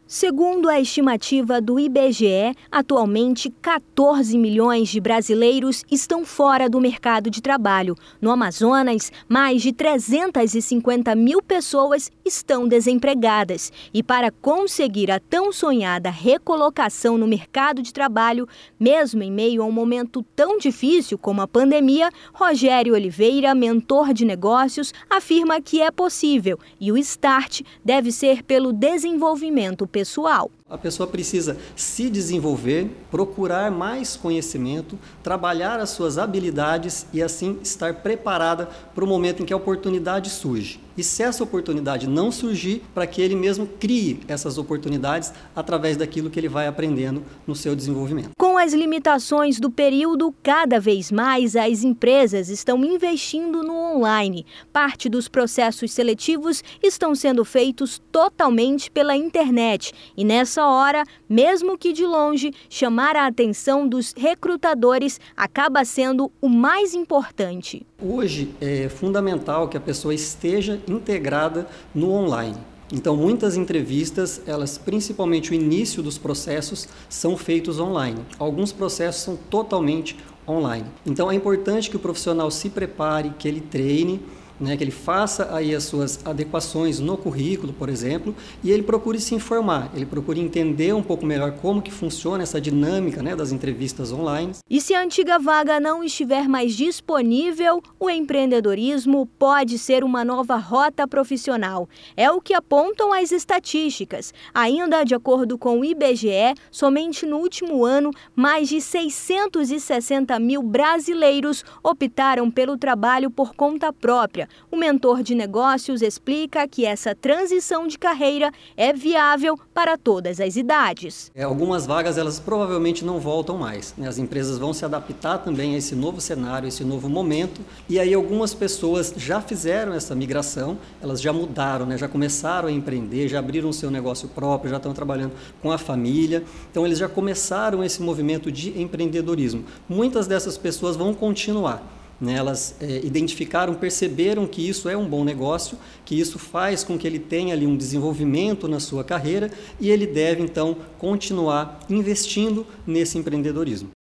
Segundo a estimativa do IBGE, atualmente 14 milhões de brasileiros estão fora do mercado de trabalho. No Amazonas, mais de 350 mil pessoas estão desempregadas. E para conseguir a tão sonhada recolocação no mercado de trabalho, mesmo em meio a um momento tão difícil como a pandemia, Rogério Oliveira, mentor de negócios, afirma que é possível e o start deve ser pelo desenvolvimento pessoal. A pessoa precisa se desenvolver, procurar mais conhecimento, trabalhar as suas habilidades e assim estar preparada para o momento em que a oportunidade surge. E se essa oportunidade não surgir, para que ele mesmo crie essas oportunidades através daquilo que ele vai aprendendo no seu desenvolvimento. Com as limitações do período, cada vez mais as empresas estão investindo no online. Parte dos processos seletivos estão sendo feitos totalmente pela internet. E nessa hora, mesmo que de longe, chamar a atenção dos recrutadores acaba sendo o mais importante. Hoje é fundamental que a pessoa esteja integrada no online. Então, muitas entrevistas, principalmente o início dos processos, são feitos online. Alguns processos são totalmente online. Então, é importante que o profissional se prepare, que ele treine, que ele faça aí as suas adequações no currículo, por exemplo, e ele procure se informar, ele procure entender um pouco melhor como que funciona essa dinâmica das entrevistas online. E se a antiga vaga não estiver mais disponível, o empreendedorismo pode ser uma nova rota profissional. É o que apontam as estatísticas. Ainda de acordo com o IBGE, somente no último ano, mais de 660 mil brasileiros optaram pelo trabalho por conta própria. O mentor de negócios explica que essa transição de carreira é viável para todas as idades. Algumas vagas elas provavelmente não voltam mais. As empresas vão se adaptar também a esse novo cenário, esse novo momento. E aí algumas pessoas já fizeram essa migração, elas já mudaram, já começaram a empreender, já abriram o seu negócio próprio, já estão trabalhando com a família. Então eles já começaram esse movimento de empreendedorismo. Muitas dessas pessoas vão continuar. Elas identificaram, perceberam que isso é um bom negócio, que isso faz com que ele tenha ali um desenvolvimento na sua carreira e ele deve então continuar investindo nesse empreendedorismo.